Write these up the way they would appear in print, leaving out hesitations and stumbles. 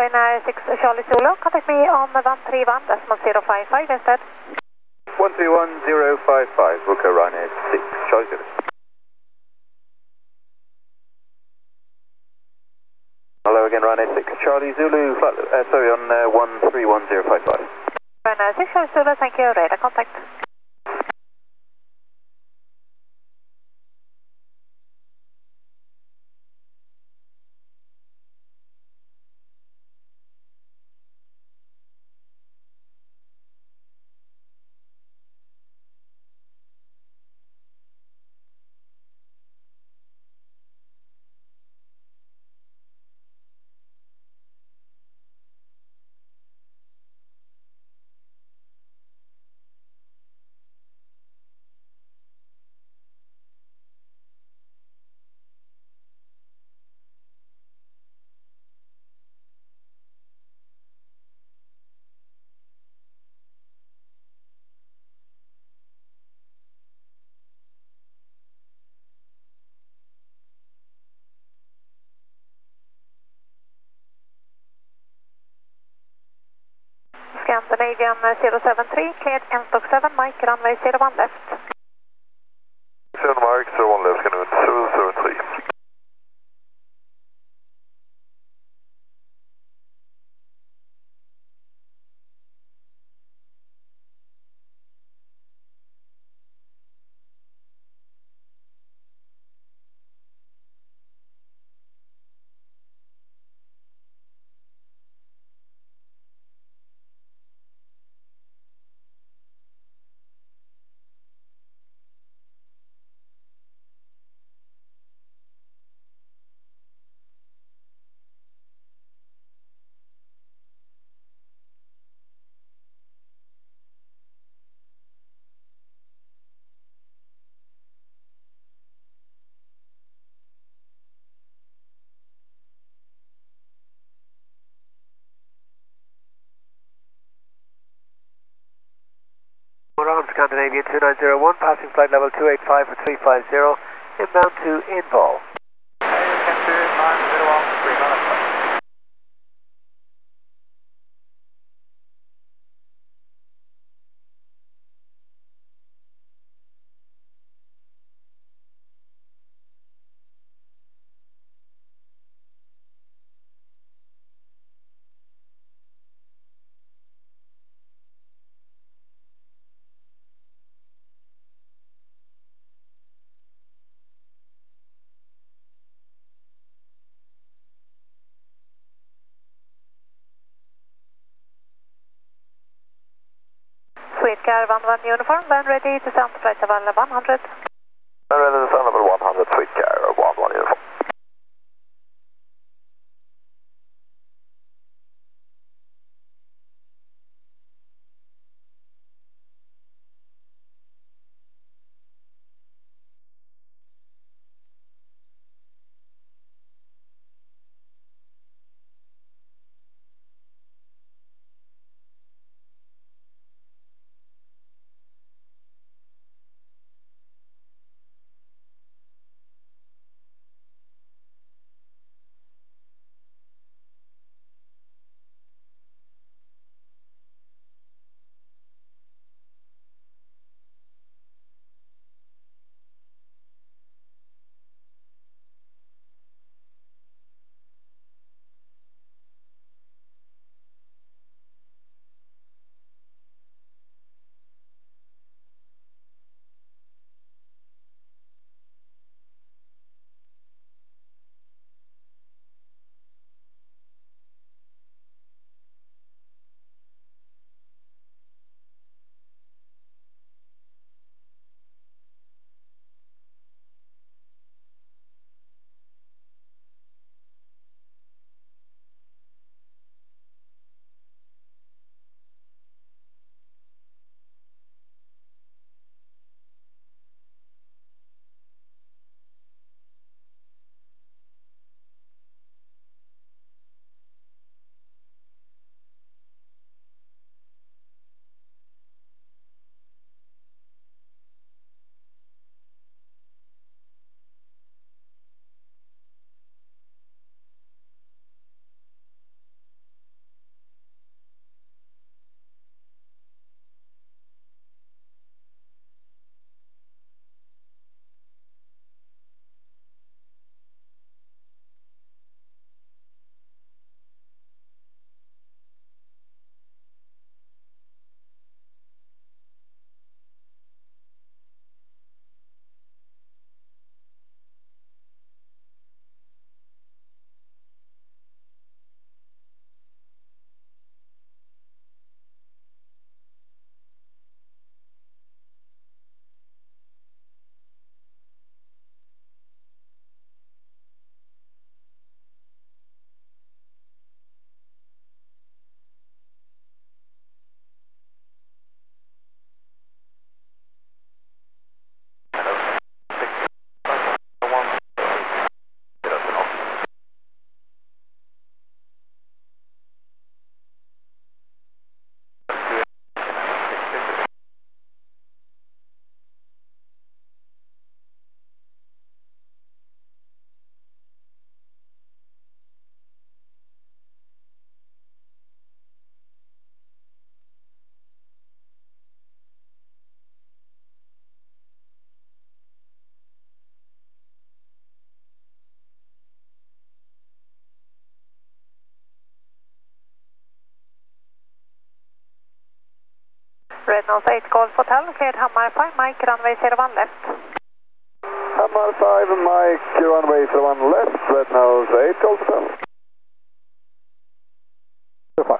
Ryanair 6 Charlie Zulu, contact me on 131.055 instead. 131.055, Wilco Ryanair 6 Charlie Zulu. Hello again, Ryanair 6 Charlie Zulu, flight, on 131.055. Ryanair 6 Charlie Zulu, thank you, radar contact. Scandinavian 073, cleared Enstock 7, Mike, runway 01 left. 7 Mike, 01 left, Scandinavian 073. Around Scandinavian 2901, passing flight level 285 for 350, inbound to Inbal. Sweetcar 11 uniform, land ready to sound flight level 100. Ready to sound level 100, Sweetcar 11 uniform. Red Nose 8 Golf Hotel, cleared Hammar 5 Mike, runway 01 left. Hammar 5 Mike, runway 01 left, Red Nose 8 Golf Hotel. 05.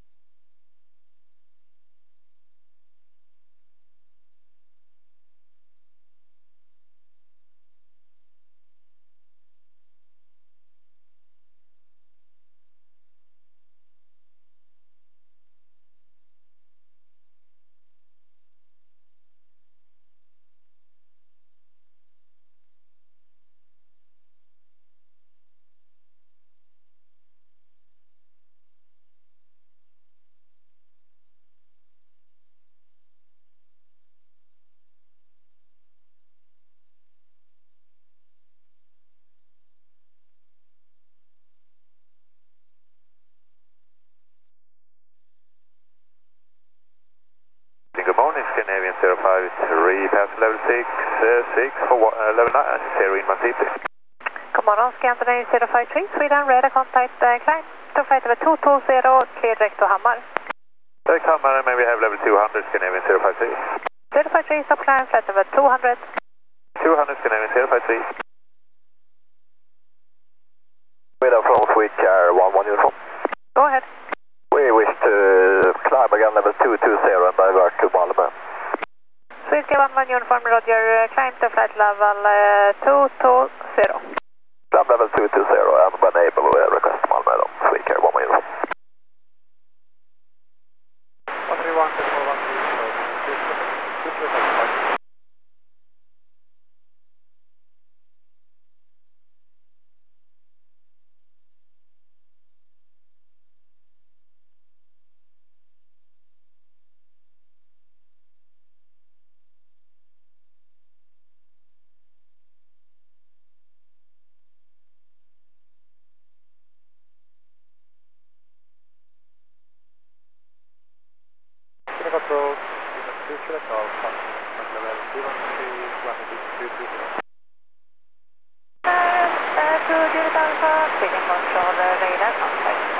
Good morning, Scandinavian 053, pass level 6 for level 9, Serene Masipi. Good morning, Scandinavian 053, Sweden, radar contact climb to flight level 220, clear direct to Hammar. Direct Hammar, may we have level 200, Scandinavian 053. 053, stop climb, flight level 200. 200, Scandinavian 053. Radar from Swedcar 11 uniform. Go ahead. We wish to climb again level 220 and divert to Malmö. Swedcar 11 uniform, Roger, climb to flight level 220. Climb level 220 and when able we request Malmö on Swedcar 11 uniform. 131 to 413, Control, 2 Golf, level 213, 2 Alpha, Sweden control, radar contact.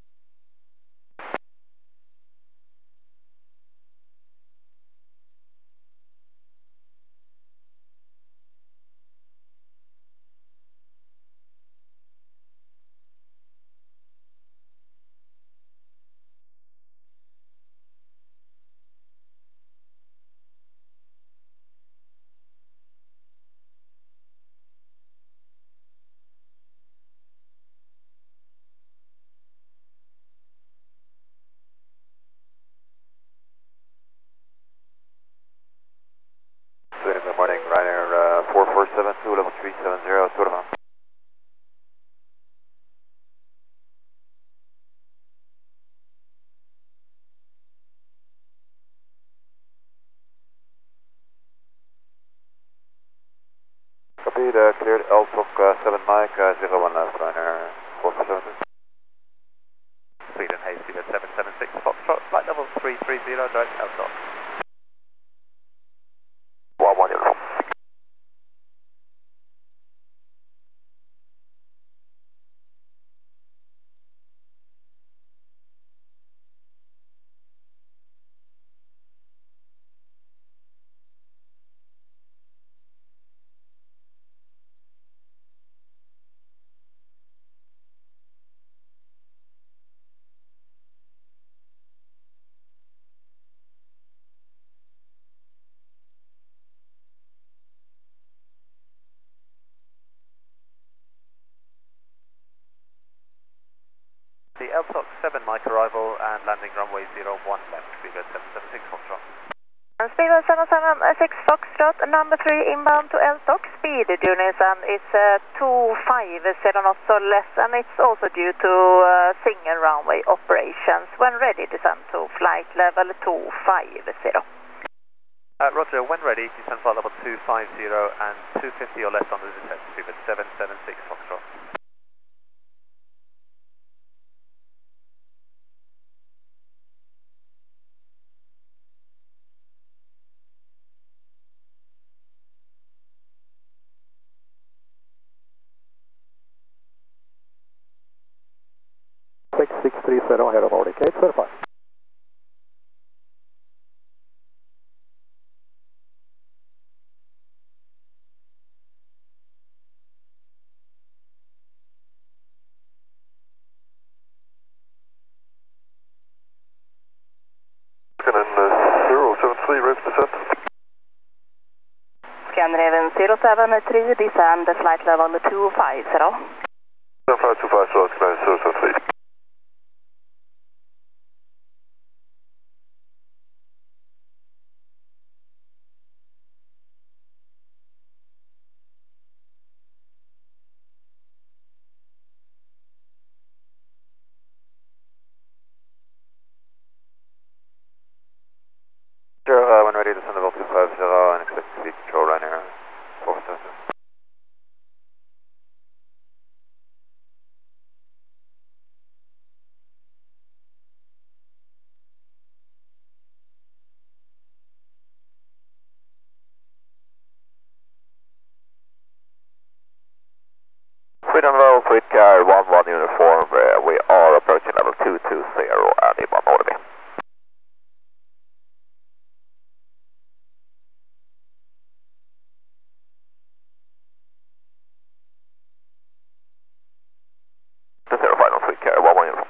Good morning, Ryanair 4472, level 370, sort of. Copy, cleared LTOC 7 Mike, 01 left, Ryanair 4472. Sweden, Hasty, 776, Foxtrot, flight level 330, direct LTOC. 11 uniform. The LTOC 7 Mike arrival and landing runway 01 left, Speedbird 776 Foxtrot. Speedbird 776 Foxtrot, number 3 inbound to LTOC, speed units, and it's 250 knots or less, and it's also due to single runway operations. When ready, descend to flight level 250. Roger, when ready, descend flight level 250 and 250 or less on the descent, Speedbird 776 Foxtrot. Head of Nordic 835. 073, routes to set. Scandinavian 073, descend flight level 250. Flight 250, Scandinavian 073. When ready to send level 250 and expect to see control Ryanair 470. Freedom level fleet car 11 uniform, we are approaching level 220 and inbound Norway. The zero final fleet car 11 uniform.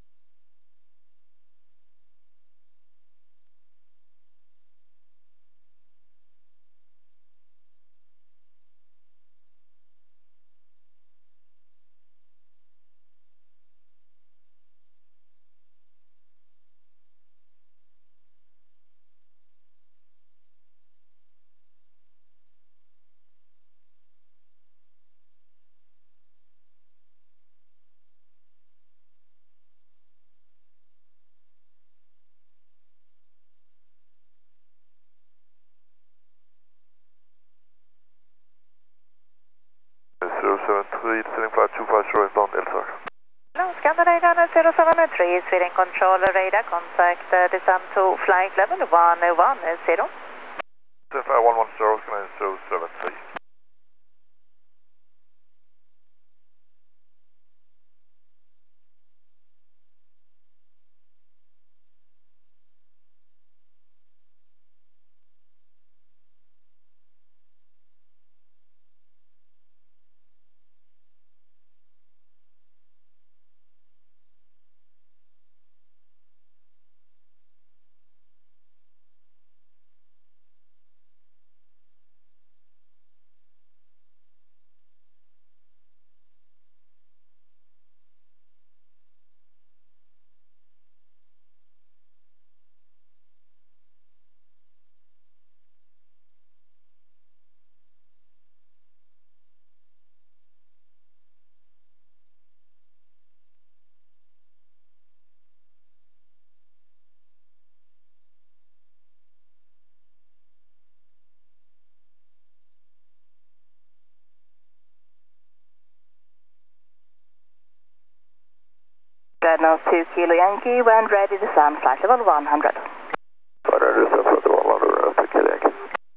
Descending flight 250 inbound Elsar. Hello, Scandinavian 073, Sweden Control radar contact, descend to flight level 110. Descending flight 110, Scandinavian 073. Dreadnought 2 Kilo Yankee, when ready, descend flight level 100. Flight ready to descend flight level 100, 2 Kilo Yankee.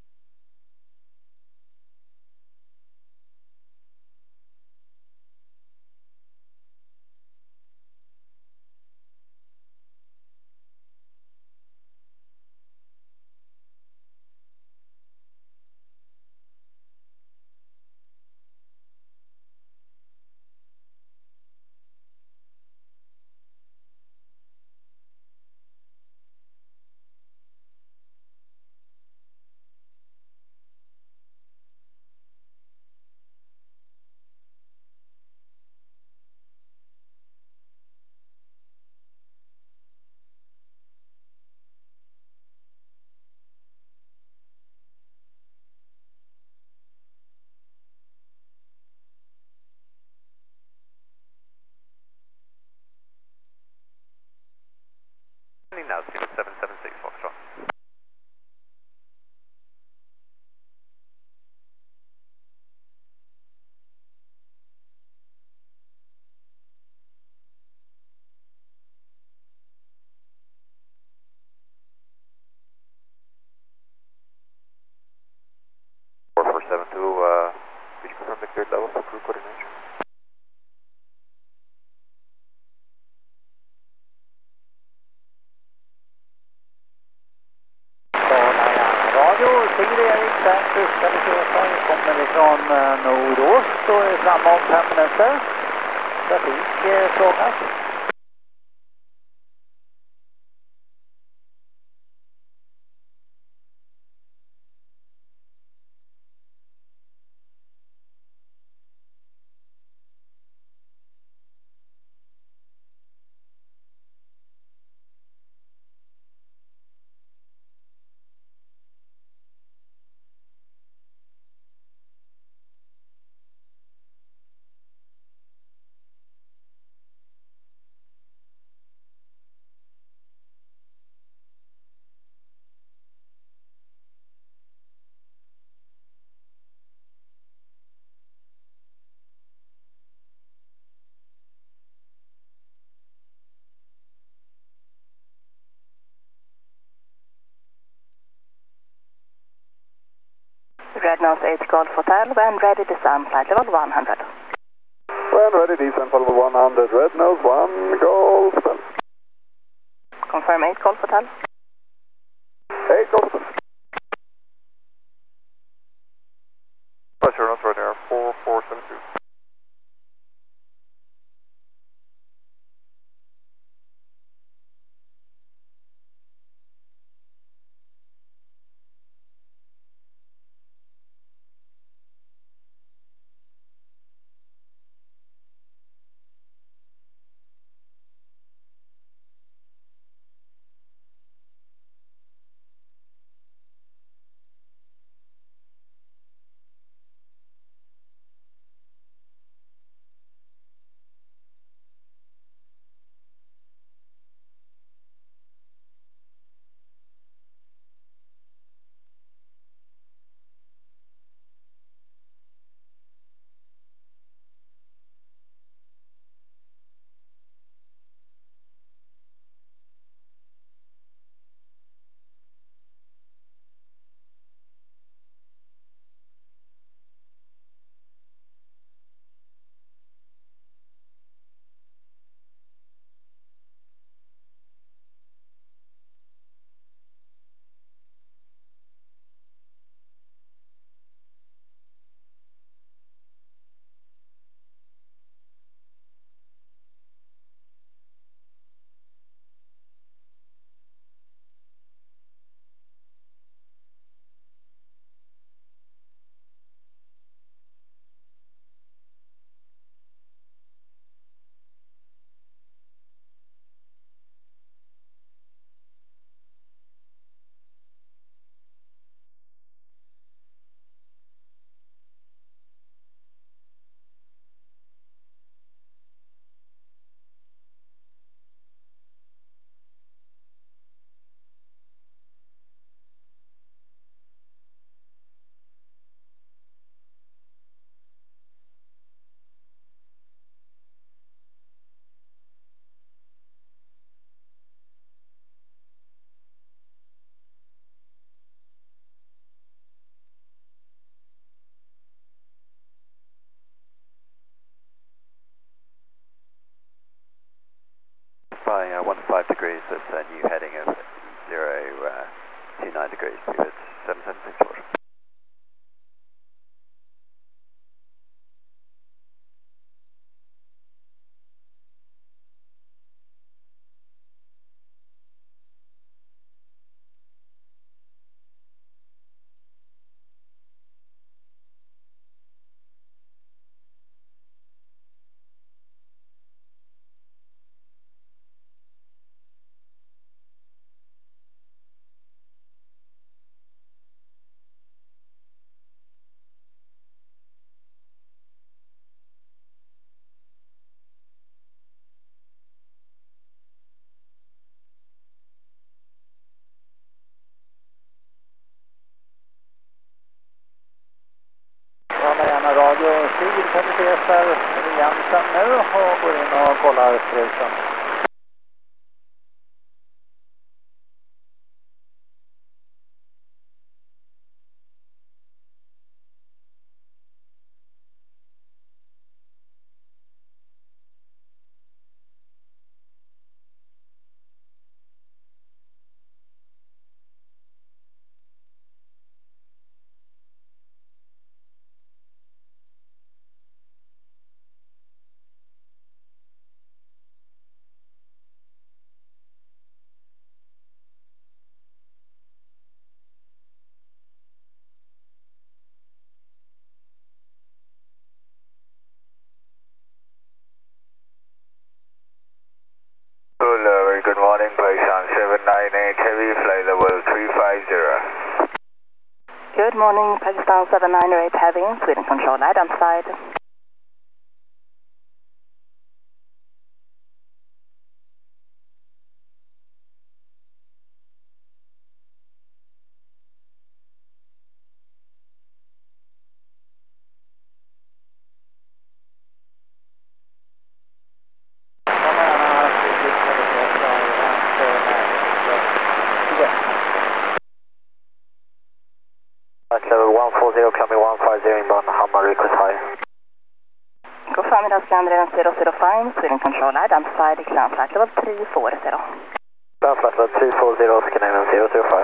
Now, 776 Foxtrot. Could you confirm the cleared level for crew coordination? Radio, Sigrid Erik, Santos, Kalifornien, kommer ifrån nordost och är framme om 5 minuter. Trafik frågas. Red Nose 8 Golf Hotel, when ready descend flight level 100. When ready, descent level 100, Red Nose 1 Golf Hotel. Confirm 8 Golf Hotel. 8 Golf Hotel. Pleasure, not right there, 4472. By 15 degrees, that's a new heading of 029 degrees, it's 776 water. Gärna radio Syd penetrerar Jensen nu och går in och kollar strusen. Very good morning, Python 798 Heavy, flight level 350. Good morning, Pakistan 798 Heavy, Sweden Control, light on side. flight level 140, climbing 150 inbound, Hammar request high. God förmiddag, Scandinavian 005, Sweden Control, identified, decline flight level 340. Ground flight level 340, Scandinavian 005.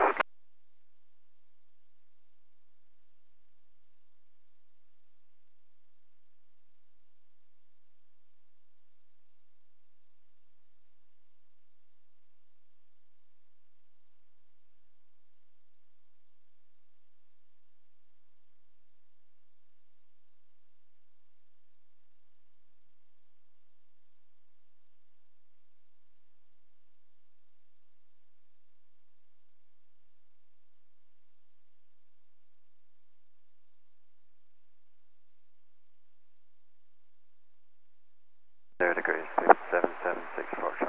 degrees, 776 Foxtrot.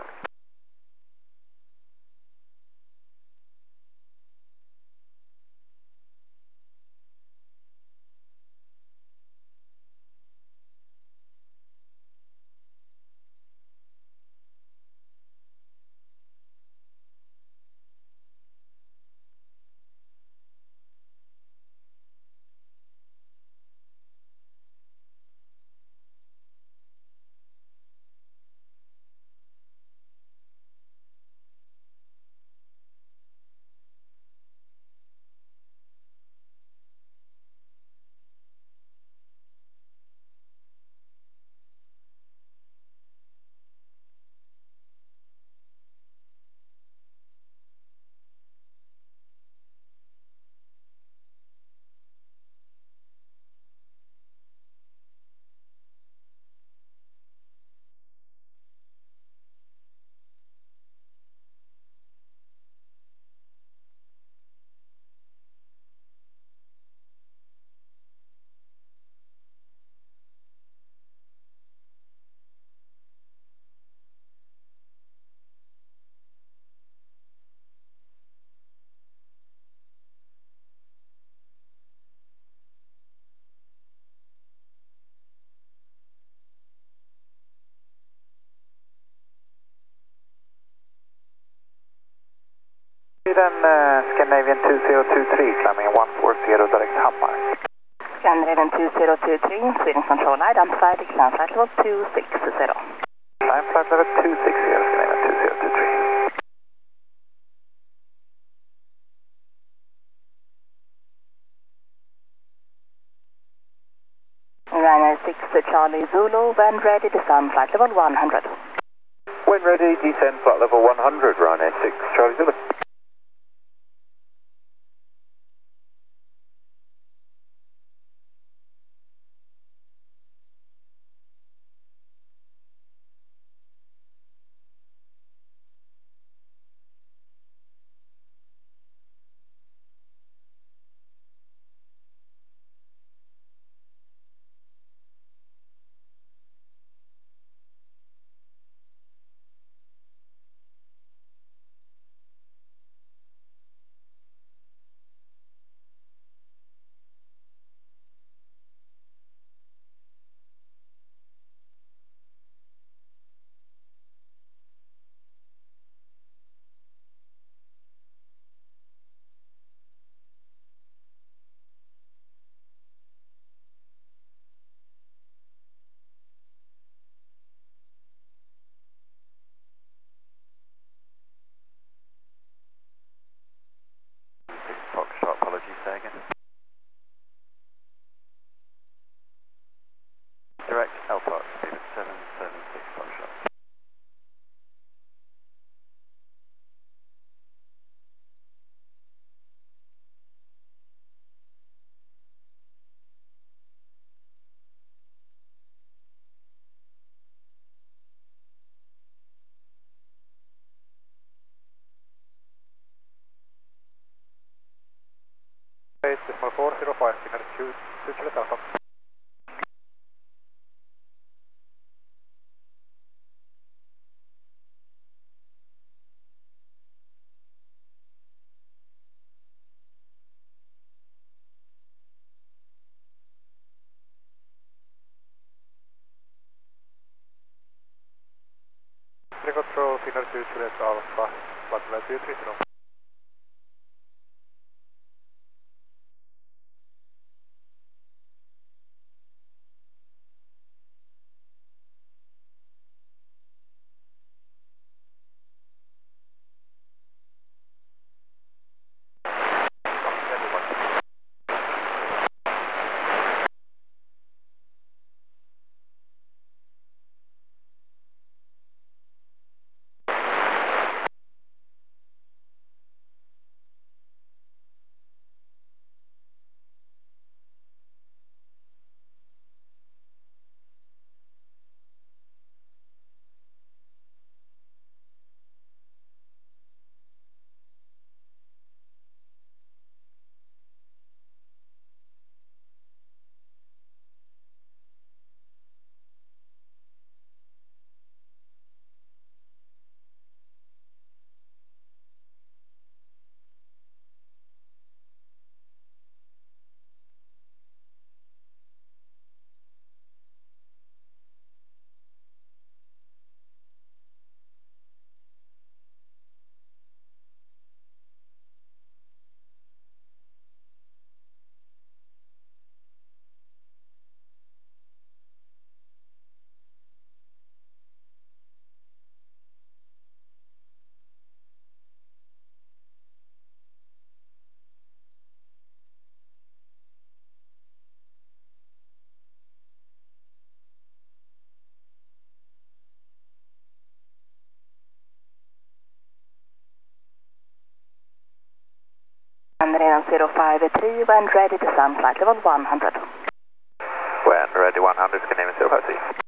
Scandinavian 2023, climbing 140, direct Hammar. Scandinavian 2023, Sweden Control, identified, decline flight level 260. Climb flight level 260, Scandinavian 2023. Ryanair 6 Charlie Zulu, when ready, descend flight level 100. When ready, descend flight level 100, Ryanair 6 Charlie Zulu. Foxtrot, apologies, say again. Direct Alpha, speed of 776 Foxtrot. Base 405, Finnair 2, Charlie Alpha. Control, Finnair 2, Charlie Alpha, flight level 230. Canadian 053 when ready, descend flight level 100. When ready 100, Canadian 053.